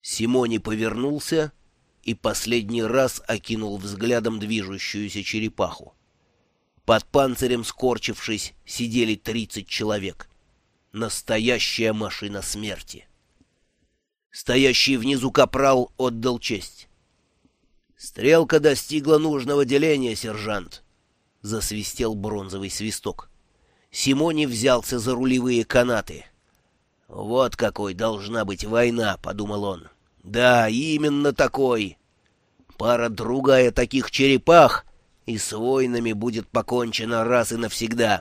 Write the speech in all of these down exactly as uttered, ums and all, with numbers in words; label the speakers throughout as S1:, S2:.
S1: Симони повернулся и последний раз окинул взглядом движущуюся черепаху. Под панцирем, скорчившись, сидели тридцать человек. Настоящая машина смерти. Стоящий внизу капрал отдал честь. «Стрелка достигла нужного деления, сержант», — засвистел бронзовый свисток. Симони взялся за рулевые канаты. «Вот какой должна быть война», — подумал он. «Да, именно такой. Пара-другая таких черепах, и с войнами будет покончено раз и навсегда».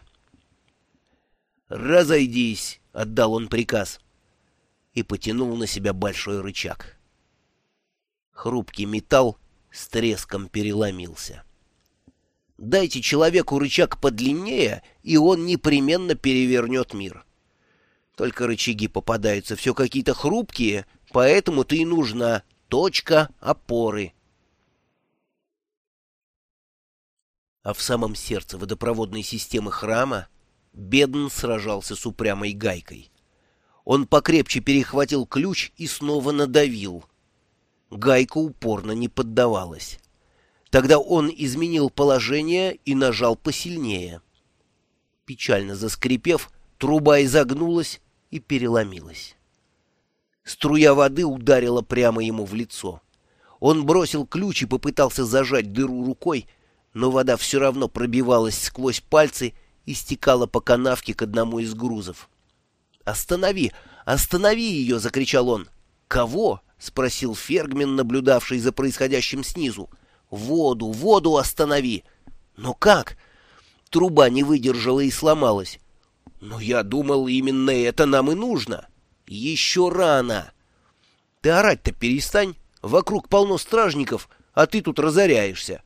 S1: «Разойдись», — отдал он приказ, и потянул на себя большой рычаг. Хрупкий металл с треском переломился. Дайте человеку рычаг подлиннее, и он непременно перевернет мир. Только рычаги попадаются все какие-то хрупкие, поэтому-то и нужна точка опоры. А в самом сердце водопроводной системы храма Бедн сражался с упрямой гайкой. Он покрепче перехватил ключ и снова надавил. Гайка упорно не поддавалась. Тогда он изменил положение и нажал посильнее. Печально заскрипев, труба изогнулась и переломилась. Струя воды ударила прямо ему в лицо. Он бросил ключ и попытался зажать дыру рукой, но вода все равно пробивалась сквозь пальцы и стекала по канавке к одному из грузов. «Останови! Останови ее!» — закричал он. «Кого?» — спросил Фергмен, наблюдавший за происходящим снизу. «Воду! Воду останови!» «Но как?» Труба не выдержала и сломалась. «Но я думал, именно это нам и нужно!» «Еще рано!» «Ты орать-то перестань! Вокруг полно стражников, а ты тут разоряешься!»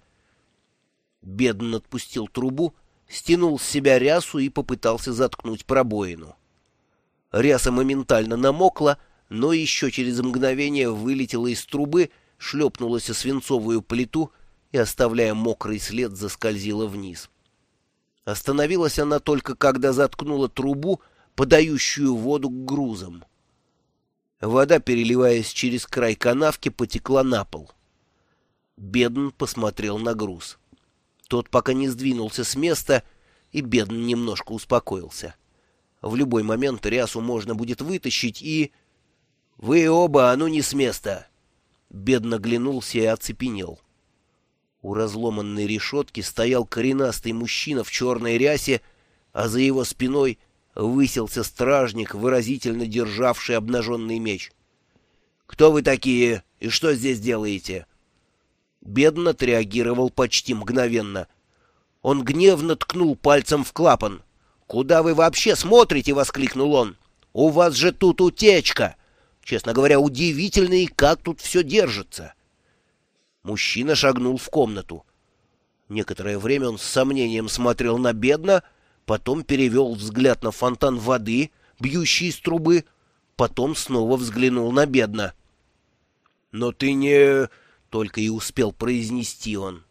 S1: Бедн отпустил трубу, стянул с себя рясу и попытался заткнуть пробоину. Ряса моментально намокла, но еще через мгновение вылетела из трубы, шлепнулась о свинцовую плиту и, оставляя мокрый след, заскользила вниз. Остановилась она только, когда заткнула трубу, подающую воду к грузам. Вода, переливаясь через край канавки, потекла на пол. Бедн посмотрел на груз. Тот пока не сдвинулся с места, и Бедн немножко успокоился. В любой момент рясу можно будет вытащить и... «Вы оба, а ну не с места!» Бедн оглянулся и оцепенел. У разломанной решетки стоял коренастый мужчина в черной рясе, а за его спиной высился стражник, выразительно державший обнаженный меч. «Кто вы такие и что здесь делаете?» Бедн отреагировал почти мгновенно. Он гневно ткнул пальцем в клапан. «Куда вы вообще смотрите?» — воскликнул он. «У вас же тут утечка! Честно говоря, удивительно, и как тут все держится!» Мужчина шагнул в комнату. Некоторое время он с сомнением смотрел на Бедна, потом перевел взгляд на фонтан воды, бьющий из трубы, потом снова взглянул на Бедна. «Но ты не...» — только и успел произнести он.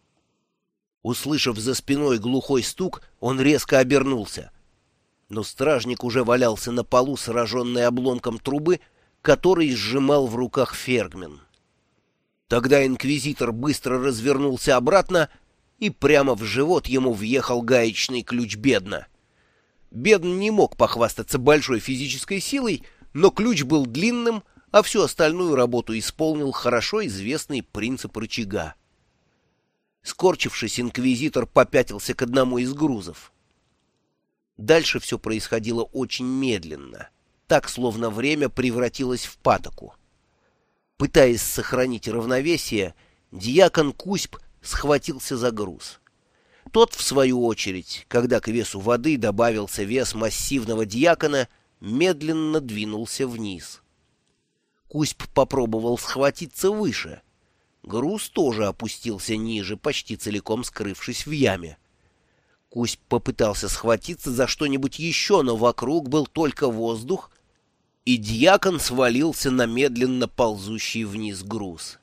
S1: Услышав за спиной глухой стук, он резко обернулся. Но стражник уже валялся на полу, сраженный обломком трубы, который сжимал в руках Фергмен. Тогда инквизитор быстро развернулся обратно, и прямо в живот ему въехал гаечный ключ Бедна. Бедн не мог похвастаться большой физической силой, но ключ был длинным, а всю остальную работу исполнил хорошо известный принцип рычага. Скорчившись, инквизитор попятился к одному из грузов. Дальше все происходило очень медленно, так, словно время превратилось в патоку. Пытаясь сохранить равновесие, дьякон Кузьб схватился за груз. Тот, в свою очередь, когда к весу воды добавился вес массивного дьякона, медленно двинулся вниз. Кузьб попробовал схватиться выше. Груз тоже опустился ниже, почти целиком скрывшись в яме. Кузьб попытался схватиться за что-нибудь еще, но вокруг был только воздух, и дьякон свалился на медленно ползущий вниз груз.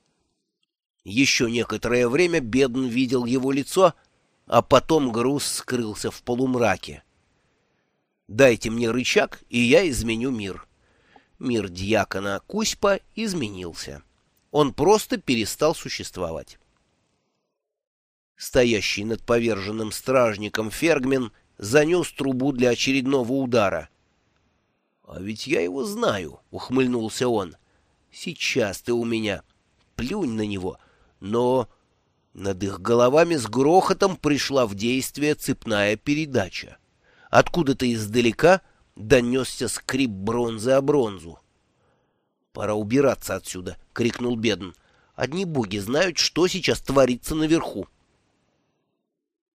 S1: Еще некоторое время Бедн видел его лицо, а потом груз скрылся в полумраке. «Дайте мне рычаг, и я изменю мир». Мир дьякона Кузьпа изменился. Он просто перестал существовать. Стоящий над поверженным стражником Фергмен занес трубу для очередного удара. «А ведь я его знаю», — ухмыльнулся он. «Сейчас ты у меня. Плюнь на него». Но над их головами с грохотом пришла в действие цепная передача. Откуда-то издалека донесся скрип бронзы о бронзу. «Пора убираться отсюда», — крикнул Бедн. «Одни боги знают, что сейчас творится наверху».